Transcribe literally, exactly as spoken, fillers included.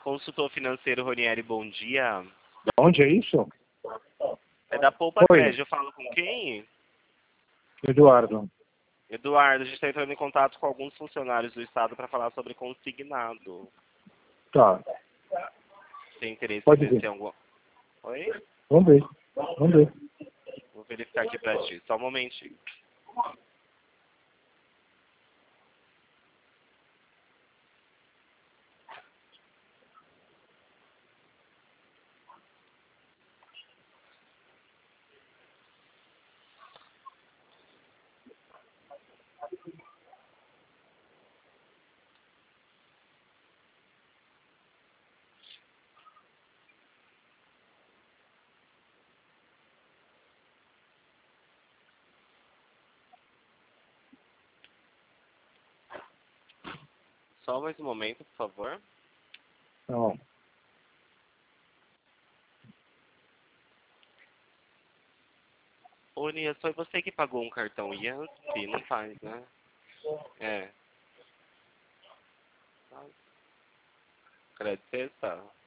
Consultor financeiro Ronieri, bom dia. De onde é isso? É da Poupa Oi. Crédito. Eu falo com quem? Eduardo. Eduardo, a gente está entrando em contato com alguns funcionários do Estado para falar sobre consignado. Tá. Tem interesse Pode em ver ver. se tem algum... Oi? Vamos ver. Vamos ver. Vou verificar aqui para ti. Só um momentinho. Só mais um momento, por favor. Não. Ô, Nias, foi você que pagou um cartão Yansky? Não faz, né? É. Crédito sexta?